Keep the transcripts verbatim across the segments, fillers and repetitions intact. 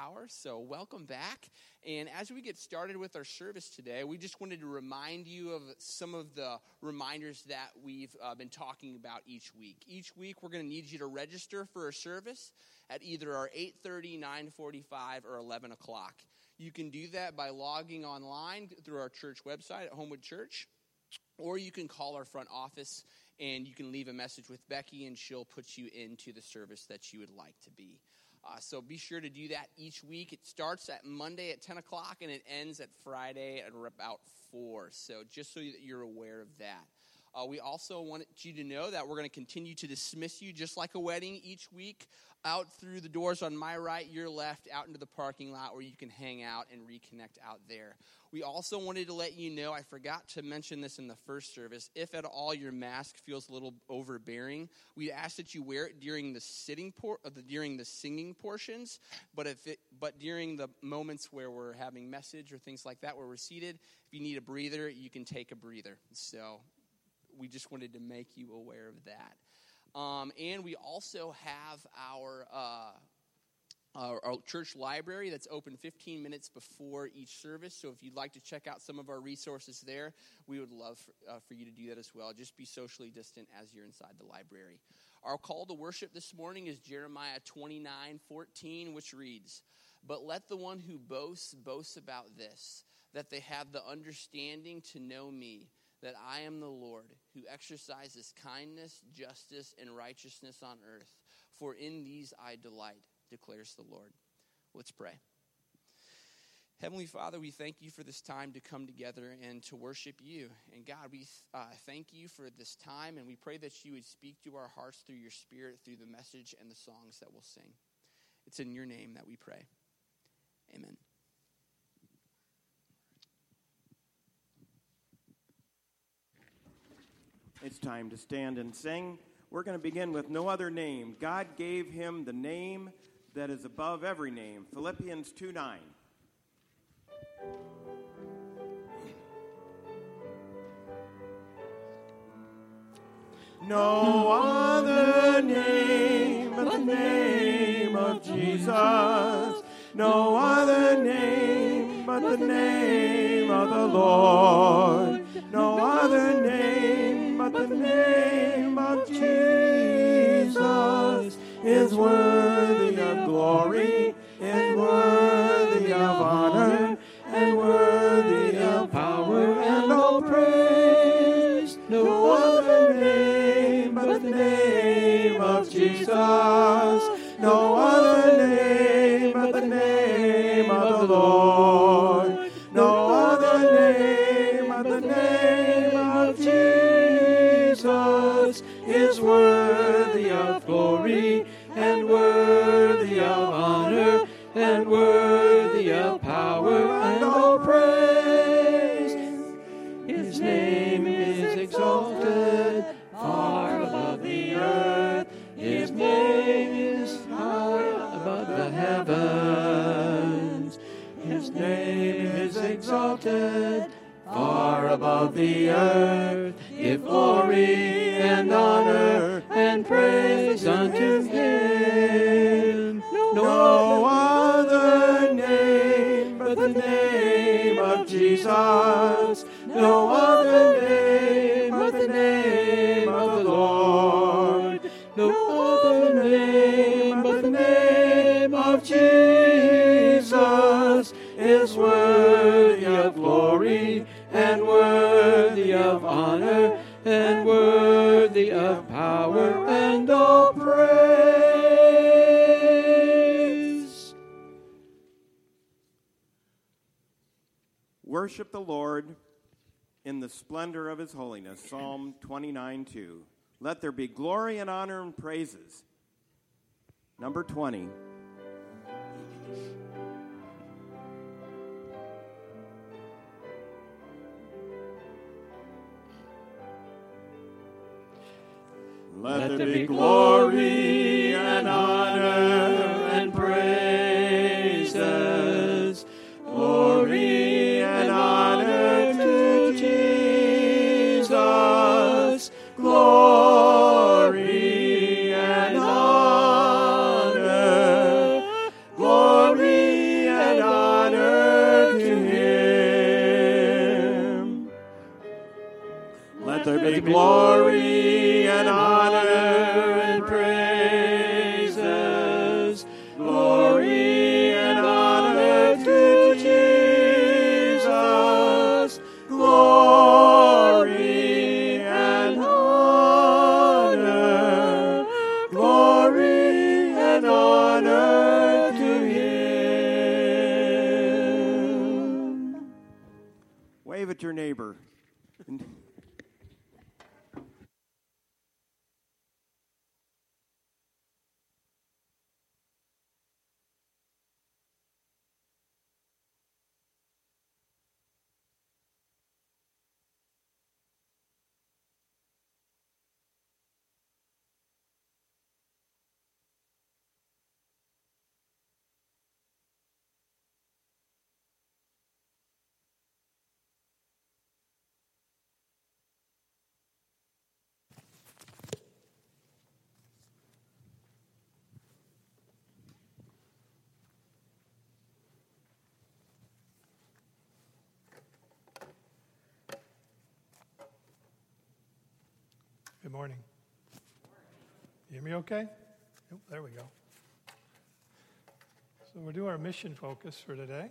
hour, so welcome back. And as we get started with our service today, we just wanted to remind you of some of the reminders that we've uh, been talking about each week. Each week, we're going to need you to register for a service at either our eight thirty, nine forty-five, or eleven o'clock. You can do that by logging online through our church website at Homewood Church, or you can call our front office and you can leave a message with Becky, and she'll put you into the service that you would like to be. Uh, so be sure to do that each week. It starts at Monday at ten o'clock, and it ends at Friday at about four. So just so that you're aware of that. Uh, we also want you to know that we're going to continue to dismiss you just like a wedding each week out through the doors on my right, your left, out into the parking lot where you can hang out and reconnect out there. We also wanted to let you know, I forgot to mention this in the first service, if at all your mask feels a little overbearing, we ask that you wear it during the sitting por- uh, the, during the singing portions, but if it, but during the moments where we're having message or things like that where we're seated, if you need a breather, you can take a breather. So we just wanted to make you aware of that. Um, and we also have our, uh, our our church library that's open fifteen minutes before each service. So if you'd like to check out some of our resources there, we would love for, uh, for you to do that as well. Just be socially distant as you're inside the library. Our call to worship this morning is Jeremiah twenty-nine fourteen, which reads, "But let the one who boasts boast about this, that they have the understanding to know me, that I am the Lord, who exercises kindness, justice, and righteousness on earth. For in these I delight, declares the Lord." Let's pray. Heavenly Father, we thank you for this time to come together and to worship you. And God, we uh, thank you for this time, and we pray that you would speak to our hearts through your Spirit, through the message and the songs that we'll sing. It's in your name that we pray. Amen. It's time to stand and sing. We're going to begin with No Other Name. God gave him the name that is above every name. Philippians two nine. No other name but the name of Jesus. No other name but the name of the Lord. No other name but the name of Jesus is worthy of glory, and worthy of honor, and worthy of power and all praise. No other name but the name of Jesus. No other name but the name of the Lord. No other name but the name of Jesus is worthy of glory, and worthy of honor, and worthy of power and all praise. His name is exalted far above the earth. His name is high above the heavens. His name is exalted far above the earth. Give glory and honor and praise unto him. No other name but the name of Jesus. No other name but the name of the Lord. No other name but the name of Jesus is worthy of glory, and worthy of honor, and worthy of power and all praise. Worship the Lord in the splendor of his holiness. Psalm twenty-nine two. Let there be glory and honor and praises. Number twenty. Let there be glory and honor and praises. Glory and honor to Jesus. Glory and honor. Glory May glory and honor and praises, glory and honor to Jesus, glory and honor, glory and honor to him. Wave at your neighbor. Good morning. You hear me okay? Oh, there we go. So we'll do our mission focus for today.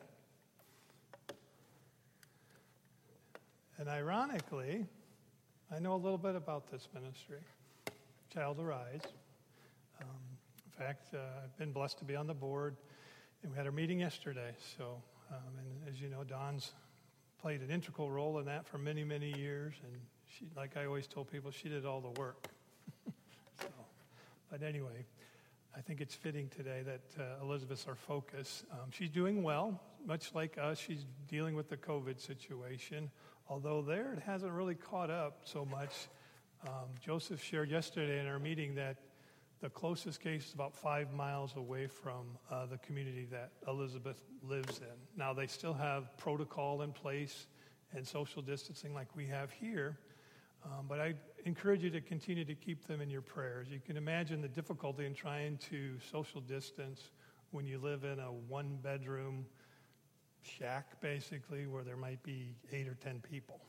And ironically, I know a little bit about this ministry, Child Arise. Um, in fact, uh, I've been blessed to be on the board, and we had our meeting yesterday. So, um, and as you know, Dawn's played an integral role in that for many, many years, and she, like I always told people, she did all the work. so, but anyway, I think it's fitting today that uh, Elizabeth's our focus. Um, she's doing well, much like us. She's dealing with the COVID situation, although there it hasn't really caught up so much. Um, Joseph shared yesterday in our meeting that the closest case is about five miles away from uh, the community that Elizabeth lives in. Now, they still have protocol in place and social distancing like we have here, um, but I encourage you to continue to keep them in your prayers. You can imagine the difficulty in trying to social distance when you live in a one-bedroom shack, basically, where there might be eight or ten people.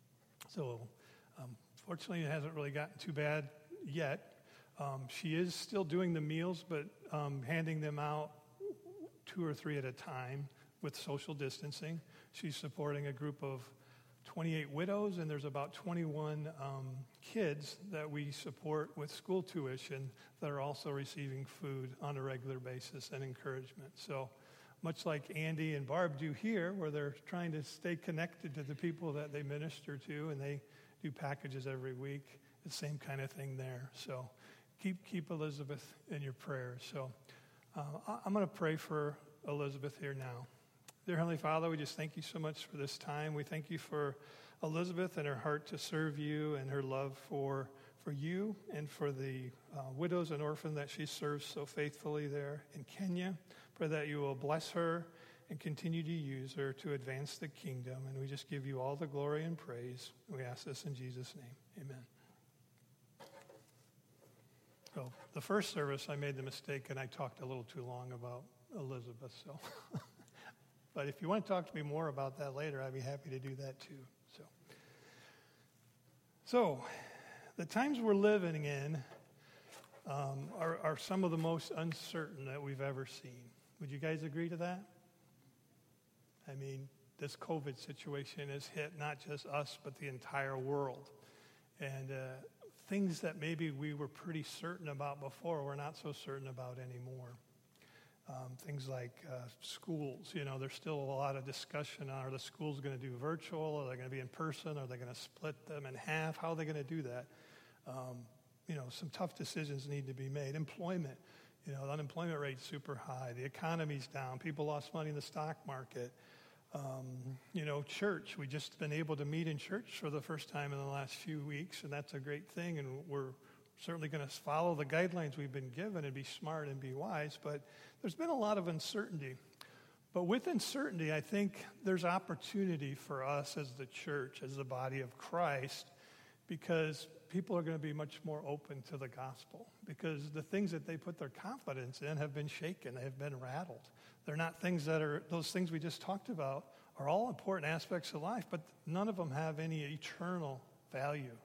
So, um, fortunately, it hasn't really gotten too bad yet. Um, she is still doing the meals, but um, handing them out two or three at a time with social distancing. She's supporting a group of twenty-eight widows, and there's about twenty-one um, kids that we support with school tuition that are also receiving food on a regular basis and encouragement. So much like Andy and Barb do here, where they're trying to stay connected to the people that they minister to, and they do packages every week, the same kind of thing there. So keep keep Elizabeth in your prayers. So uh, I'm going to pray for Elizabeth here now. Dear Heavenly Father, we just thank you so much for this time. We thank you for Elizabeth and her heart to serve you and her love for for you and for the uh, widows and orphans that she serves so faithfully there in Kenya. Pray that you will bless her and continue to use her to advance the kingdom. And we just give you all the glory and praise. We ask this in Jesus' name. Amen. So the first service, I made the mistake and I talked a little too long about Elizabeth. So, but if you want to talk to me more about that later, I'd be happy to do that too. So, so the times we're living in um, are, are some of the most uncertain that we've ever seen. Would you guys agree to that? I mean, this COVID situation has hit not just us, but the entire world. And uh, things that maybe we were pretty certain about before, we're not so certain about anymore. Um, things like uh, schools, you know, there's still a lot of discussion on, are the schools going to do virtual? Are they going to be in person? Are they going to split them in half? How are they going to do that? Um, you know, some tough decisions need to be made. Employment, you know, the unemployment rate's super high. The economy's down. People lost money in the stock market. Um, you know, church, we've just been able to meet in church for the first time in the last few weeks, and that's a great thing, and we're certainly going to follow the guidelines we've been given and be smart and be wise, but there's been a lot of uncertainty. But with uncertainty, I think there's opportunity for us as the church, as the body of Christ, because people are going to be much more open to the gospel, because the things that they put their confidence in have been shaken, they have been rattled. They're not things that are, those things we just talked about are all important aspects of life, but none of them have any eternal value.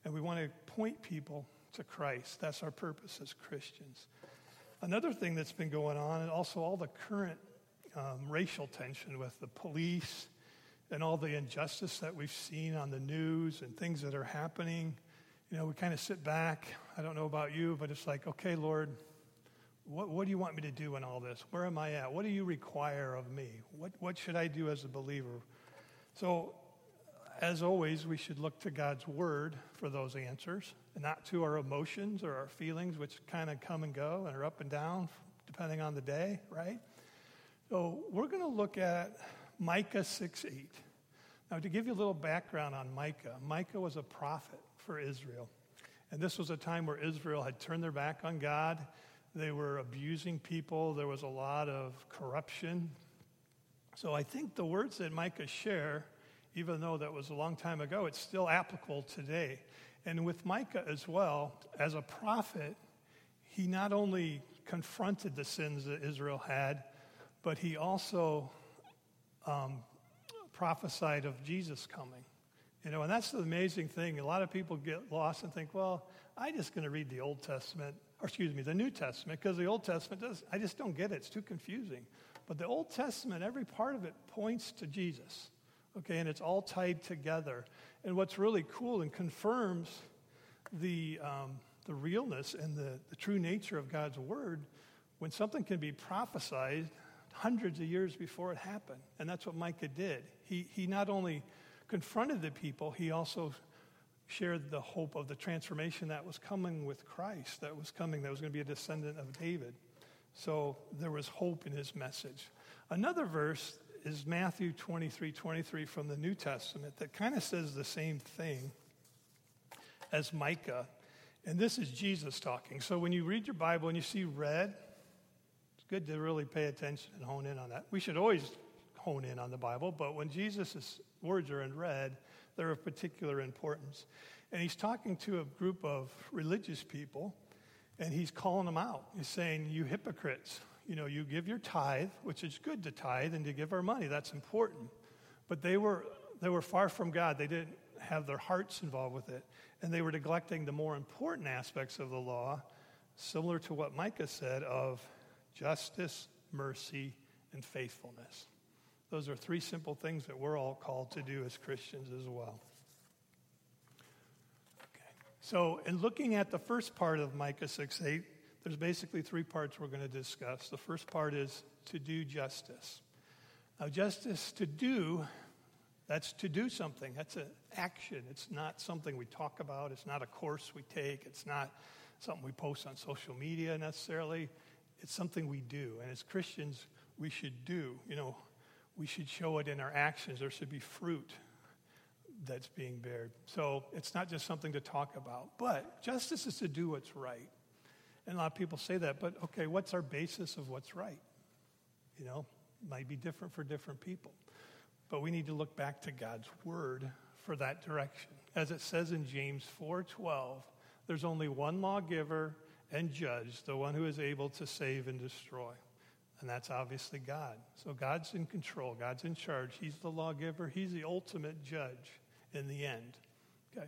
and we want to point people to Christ. That's our purpose as Christians. Another thing that's been going on, and also all the current um, racial tension with the police and all the injustice that we've seen on the news and things that are happening. You know, we kind of sit back. I don't know about you, but it's like, okay, Lord, what, what do you want me to do in all this? Where am I at? What do you require of me? What, what should I do as a believer? So, as always, we should look to God's word for those answers, and not to our emotions or our feelings, which kind of come and go and are up and down depending on the day, right? So we're going to look at Micah six eight. Now, to give you a little background on Micah, Micah was a prophet for Israel. And this was a time where Israel had turned their back on God. They were abusing people. There was a lot of corruption. So I think the words that Micah share, even though that was a long time ago, it's still applicable today. And with Micah as well, as a prophet, he not only confronted the sins that Israel had, but he also um, prophesied of Jesus coming. You know, and that's the amazing thing. A lot of people get lost and think, well, I'm just going to read the Old Testament, or excuse me, the New Testament, because the Old Testament does, I just don't get it. It's too confusing. But the Old Testament, every part of it points to Jesus. Okay, and it's all tied together. And what's really cool and confirms the um, the realness and the, the true nature of God's word, when something can be prophesied hundreds of years before it happened. And that's what Micah did. He he not only confronted the people, he also shared the hope of the transformation that was coming with Christ, that was coming, that was going to be a descendant of David. So there was hope in his message. Another verse is Matthew twenty-three twenty-three from the New Testament that kind of says the same thing as Micah. And this is Jesus talking. So when you read your Bible and you see red, it's good to really pay attention and hone in on that. We should always hone in on the Bible, but when Jesus' words are in red, they're of particular importance. And he's talking to a group of religious people, and he's calling them out. He's saying, you hypocrites. You know, you give your tithe, which is good to tithe and to give our money. That's important. But they were they were far from God. They didn't have their hearts involved with it. And they were neglecting the more important aspects of the law, similar to what Micah said, of justice, mercy, and faithfulness. Those are three simple things that we're all called to do as Christians as well. Okay. So in looking at the first part of Micah six eight, there's basically three parts we're going to discuss. The first part is to do justice. Now, justice to do, that's to do something. That's an action. It's not something we talk about. It's not a course we take. It's not something we post on social media necessarily. It's something we do. And as Christians, we should do. You know, we should show it in our actions. There should be fruit that's being bared. So it's not just something to talk about. But justice is to do what's right. And a lot of people say that, but okay, what's our basis of what's right? You know, might be different for different people. But we need to look back to God's word for that direction. As it says in James four twelve, there's only one lawgiver and judge, the one who is able to save and destroy. And that's obviously God. So God's in control. God's in charge. He's the lawgiver. He's the ultimate judge in the end. Okay.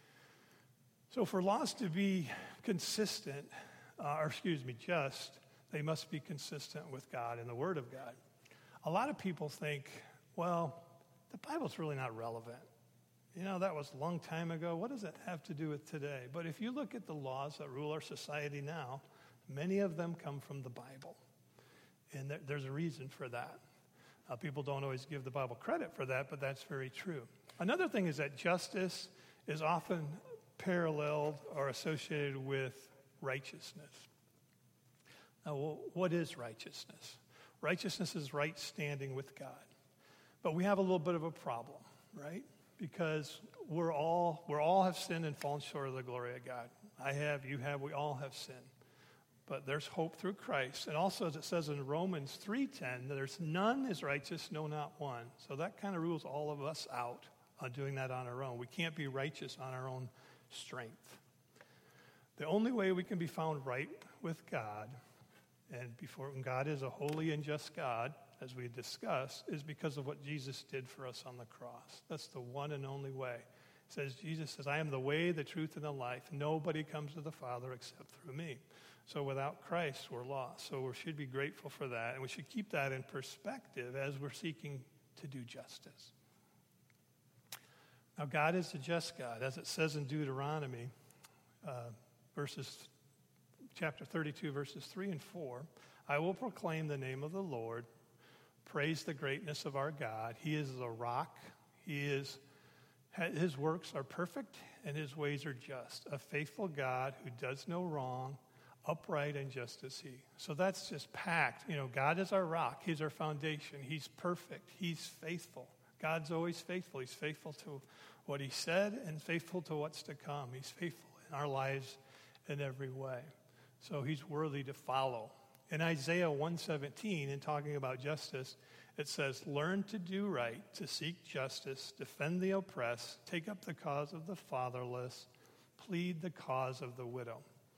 So for laws to be consistent, Uh, or excuse me, just, they must be consistent with God and the Word of God. A lot of people think, well, the Bible's really not relevant. You know, that was a long time ago. What does it have to do with today? But if you look at the laws that rule our society now, many of them come from the Bible. And there, there's a reason for that. Uh, people don't always give the Bible credit for that, but that's very true. Another thing is that justice is often paralleled or associated with righteousness. Now, well, what is righteousness? Righteousness is right standing with God. But we have a little bit of a problem, right? Because we're all we're all have sinned and fallen short of the glory of God. I have, you have, we all have sinned. But there's hope through Christ. And also, as it says in Romans three ten, there's none is righteous, no, not one. So that kind of rules all of us out on doing that on our own. We can't be righteous on our own strength. The only way we can be found right with God, and before when God is a holy and just God, as we discussed, is because of what Jesus did for us on the cross. That's the one and only way. It says, Jesus says, I am the way, the truth, and the life. Nobody comes to the Father except through me. So without Christ, we're lost. So we should be grateful for that, and we should keep that in perspective as we're seeking to do justice. Now, God is a just God. As it says in Deuteronomy, uh, verses, chapter thirty-two, verses three and four, I will proclaim the name of the Lord, praise the greatness of our God. He is a rock. He is, his works are perfect, and his ways are just. A faithful God who does no wrong, upright and just as he. So that's just packed. You know, God is our rock. He's our foundation. He's perfect. He's faithful. God's always faithful. He's faithful to what he said and faithful to what's to come. He's faithful in our lives in every way. So he's worthy to follow. In Isaiah one seventeen, in talking about justice, it says, learn to do right, to seek justice, defend the oppressed, take up the cause of the fatherless, plead the cause of the widow.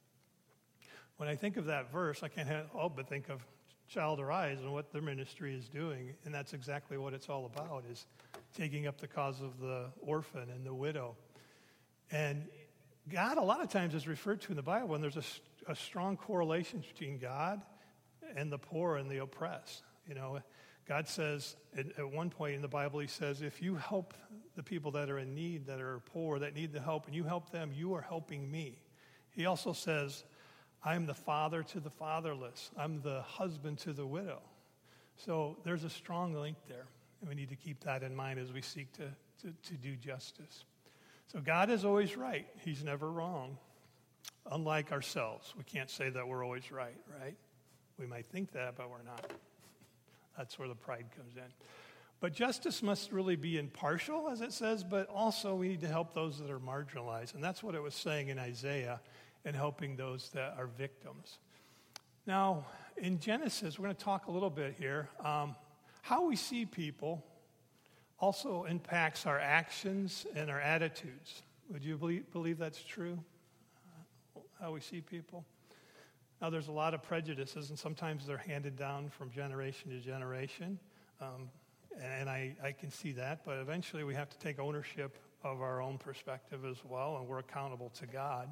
When I think of that verse, I can't help but think of Child Arise and what their ministry is doing, and that's exactly what it's all about, is taking up the cause of the orphan and the widow. And God, a lot of times, is referred to in the Bible, and there's a, a strong correlation between God and the poor and the oppressed. You know, God says, at, at one point in the Bible, he says, if you help the people that are in need, that are poor, that need the help, and you help them, you are helping me. He also says, I'm the father to the fatherless. I'm the husband to the widow. So there's a strong link there, and we need to keep that in mind as we seek to, to, to do justice. So God is always right. He's never wrong. Unlike ourselves, we can't say that we're always right, right? We might think that, but we're not. That's where the pride comes in. But justice must really be impartial, as it says, but also we need to help those that are marginalized. And that's what it was saying in Isaiah, and helping those that are victims. Now, in Genesis, we're going to talk a little bit here. Um, how we see people also impacts our actions and our attitudes. Would you believe, believe that's true? Uh, how we see people? Now, there's a lot of prejudices, and sometimes they're handed down from generation to generation. Um, and I, I can see that, but eventually we have to take ownership of our own perspective as well, and we're accountable to God.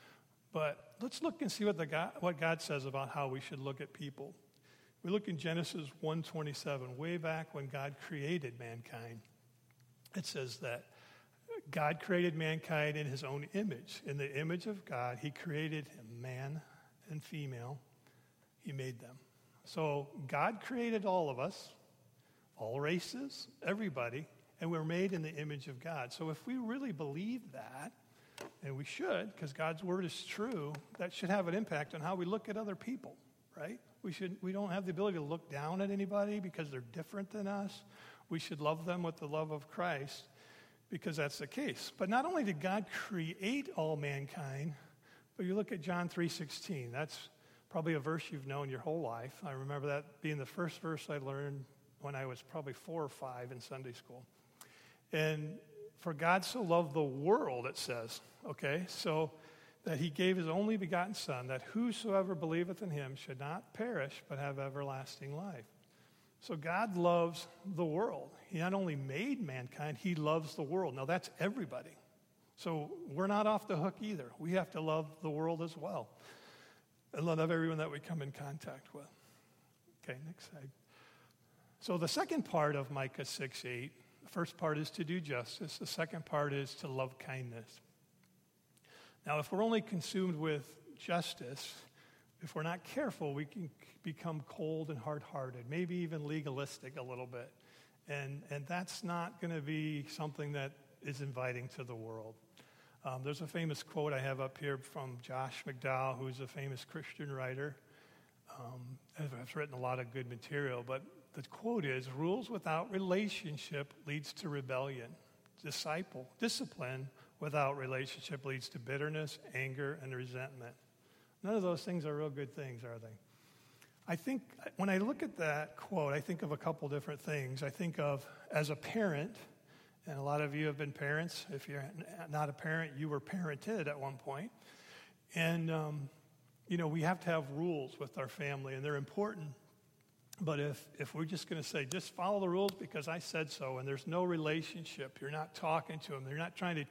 But let's look and see what, the God, what God says about how we should look at people. We look in Genesis one twenty-seven, way back when God created mankind. It says that God created mankind in his own image. In the image of God, he created him, man and female. He made them. So God created all of us, all races, everybody, and we're made in the image of God. So if we really believe that, and we should, because God's word is true, that should have an impact on how we look at other people, right? We should. We don't have the ability to look down at anybody because they're different than us. We should love them with the love of Christ because that's the case. But not only did God create all mankind, but you look at John three sixteen. That's probably a verse you've known your whole life. I remember that being the first verse I learned when I was probably four or five in Sunday school. And for God so loved the world, it says, okay, so that he gave his only begotten Son, that whosoever believeth in him should not perish, but have everlasting life. So God loves the world. He not only made mankind, he loves the world. Now that's everybody. So we're not off the hook either. We have to love the world as well. And love everyone that we come in contact with. Okay, next slide. So the second part of Micah six eight, the first part is to do justice. The second part is to love kindness. Now, if we're only consumed with justice, if we're not careful, we can become cold and hard-hearted, maybe even legalistic a little bit. And, and that's not going to be something that is inviting to the world. Um, there's a famous quote I have up here from Josh McDowell, who's a famous Christian writer. Um, has written a lot of good material, but the quote is, rules without relationship leads to rebellion. Disciple, discipline without relationship leads to bitterness, anger, and resentment. None of those things are real good things, are they? I think when I look at that quote, I think of a couple different things. I think of, as a parent, and a lot of you have been parents. If you're not a parent, you were parented at one point. And, um, you know, we have to have rules with our family, and they're important. But if, if we're just going to say, just follow the rules because I said so, and there's no relationship, you're not talking to them, they're not trying to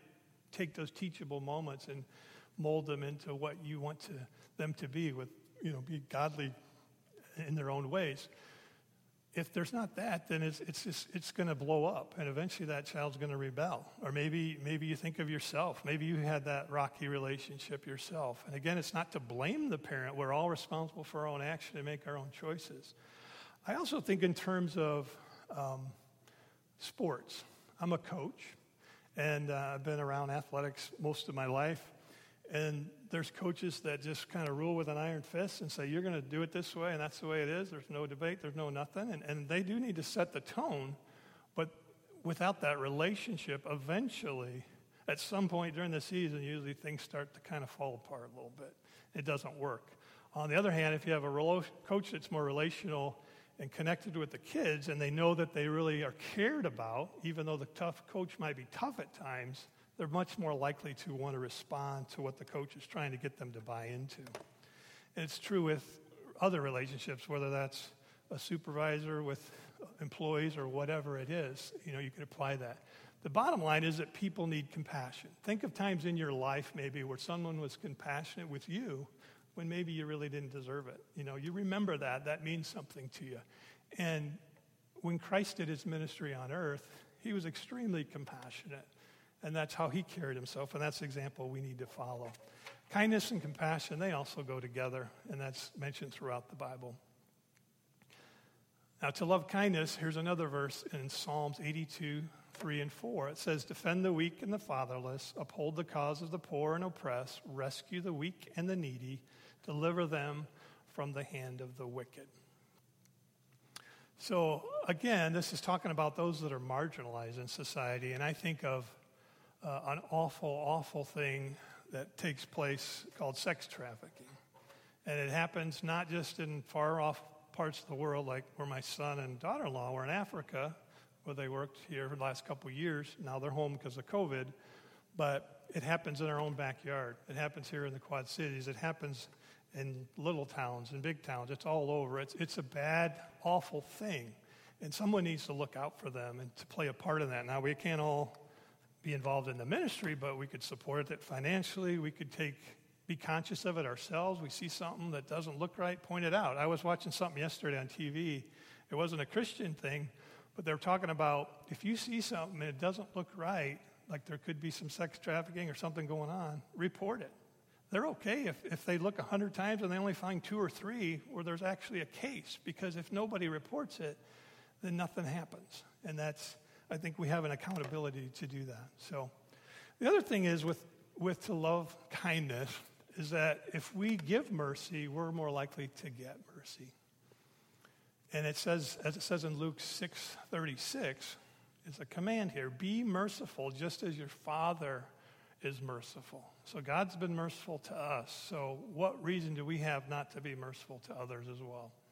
take those teachable moments and mold them into what you want to, them to be, with, you know, be godly in their own ways. If there's not that, then it's it's just, it's going to blow up, and eventually that child's going to rebel. Or maybe maybe you think of yourself. Maybe you had that rocky relationship yourself. And again, it's not to blame the parent. We're all responsible for our own action and make our own choices. I also think in terms of um, sports. I'm a coach, and uh, I've been around athletics most of my life. And there's coaches that just kind of rule with an iron fist and say, you're going to do it this way, and that's the way it is. There's no debate. There's no nothing. And, and they do need to set the tone. But without that relationship, eventually, at some point during the season, usually things start to kind of fall apart a little bit. It doesn't work. On the other hand, if you have a relo- coach that's more relational and connected with the kids, and they know that they really are cared about, even though the tough coach might be tough at times, they're much more likely to want to respond to what the coach is trying to get them to buy into. And it's true with other relationships, whether that's a supervisor with employees or whatever it is. You know, you can apply that. The bottom line is that people need compassion. Think of times in your life maybe where someone was compassionate with you when maybe you really didn't deserve it. You know, you remember that. That means something to you. And when Christ did his ministry on earth, he was extremely compassionate. And that's how he carried himself, and that's the example we need to follow. Kindness and compassion, they also go together, and that's mentioned throughout the Bible. Now, to love kindness, here's another verse in Psalms eighty-two, three and four. It says, defend the weak and the fatherless, uphold the cause of the poor and oppressed, rescue the weak and the needy, deliver them from the hand of the wicked. So, again, this is talking about those that are marginalized in society, and I think of Uh, an awful, awful thing that takes place called sex trafficking. And it happens not just in far-off parts of the world, like where my son and daughter-in-law were in Africa, where they worked here for the last couple of years. Now they're home because of COVID. But it happens in our own backyard. It happens here in the Quad Cities. It happens in little towns and big towns. It's all over. It's, it's a bad, awful thing. And someone needs to look out for them and to play a part in that. Now, we can't all be involved in the ministry, but we could support it financially. We could take, be conscious of it ourselves. We see something that doesn't look right, point it out. I was watching something yesterday on T V. It wasn't a Christian thing, but they were talking about if you see something and it doesn't look right, like there could be some sex trafficking or something going on, report it. They're okay if, if they look a hundred times and they only find two or three where there's actually a case, because if nobody reports it, then nothing happens. And that's, I think we have an accountability to do that. So the other thing is with, with to love kindness is that if we give mercy, we're more likely to get mercy. And it says, as it says in Luke six thirty-six, it's a command here, be merciful just as your Father is merciful. So God's been merciful to us. So what reason do we have not to be merciful to others as well?